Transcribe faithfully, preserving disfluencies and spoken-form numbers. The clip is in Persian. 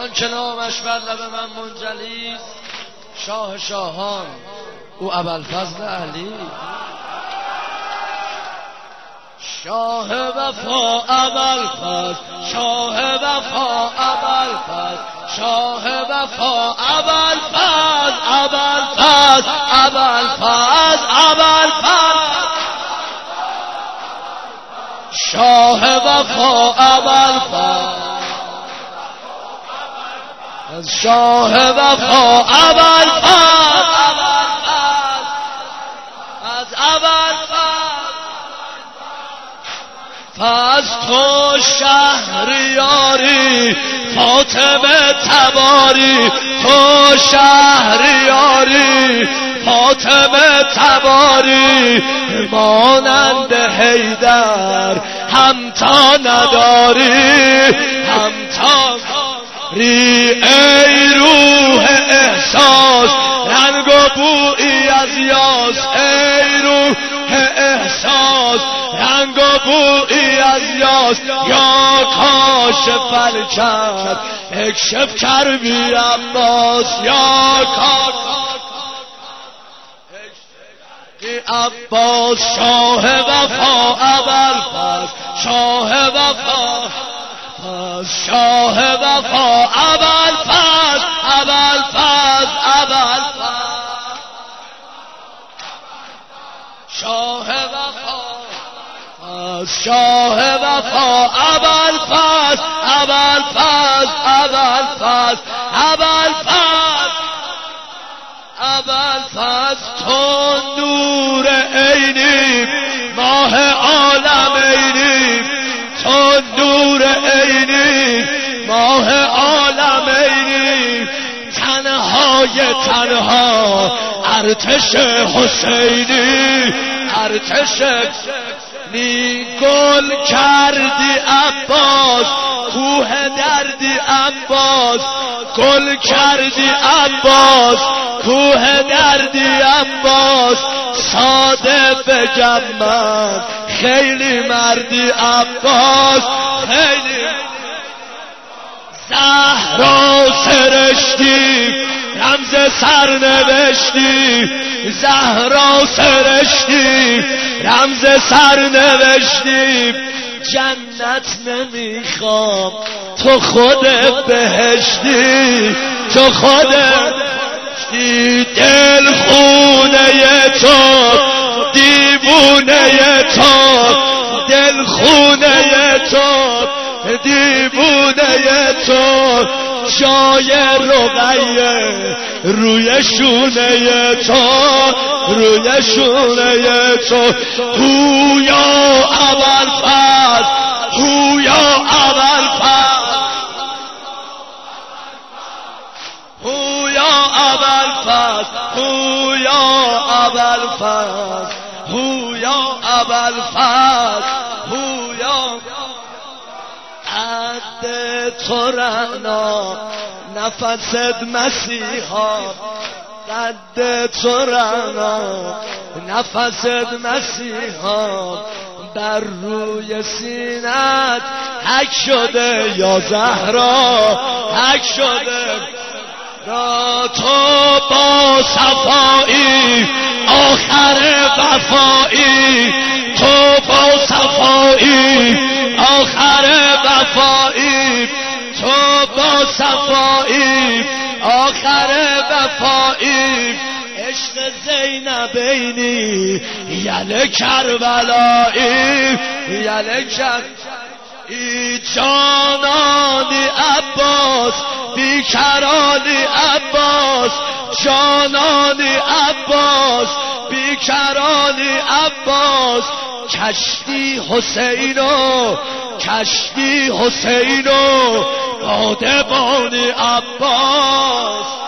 آن که نامش بر لب من منجلی شاه شاهان او ابوالفضل علی. شاه وفا ابوالفضل، شاه وفا ابوالفضل، شاه وفا ابوالفضل، ابوالفضل، ابوالفضل، ابوالفضل، شاه وفا ابوالفضل، شاه وفا ابوالفضل، از ابوالفضل از تو شهریاری فاطمه تباری، تو شهریاری فاطمه تباری، مانند حیدر همتا نداری، همتا ری ای روح احساس رنگ و بویی از یاس، ای روح احساس رنگ و بویی از یاس، یا کاشف الکرب اکشف کربی عباس، یا کاشف عباس. شاه وفا ابوالفضل، شاه وفا، شاه وفا ابوالفضل، ابوالفضل، ابوالفضل، شاه وفا، شاه وفا ابوالفضل، ابوالفضل، ابوالفضل، ابوالفضل، ابوالفضل. تو نور عینی ماه عالم عینی، تو نور عینی ماه عالم عینی، تنهای تنها ارتش حسینی، ارتش نی گل کردی عباس، کوه دردی عباس، گل کردی عباس، کوه دردی عباس، ساده بگم من خیلی مردی عباس، خیلی زهرا سرشتی رمز سرنوشتی، زهرا سرشتی رمز سرنوشتی، جنت نمیخوام تو خود بهشتی، تو خود بهشتی، دل خونه تو دیوونه تو، دل خونه تو دیوونه تو، جای رقیه روی شونه تو، روی شونه تو، هویا ابوالفضل، هویا ابوالفضل، هویا ابوالفضل، هویا ابوالفضل، هویا ابوالفضل، هویا قد تو رعنا نفست مسیحا، قد تو رعنا نفست مسیحا، بر روی سینت حک شده یا زهرا، حک شده را تو با صفایی آخر وفایی، تو با صفایی آخر وفایی، تو با صفایی آخر وفایی، عشق زینبینی یل کربلایی، یل کربلایی، جانانی عباس بیکرانی عباس، جانانی عباس بیکرانی عباس، کشتی حسینو کشتی حسینو بادبانی عباس.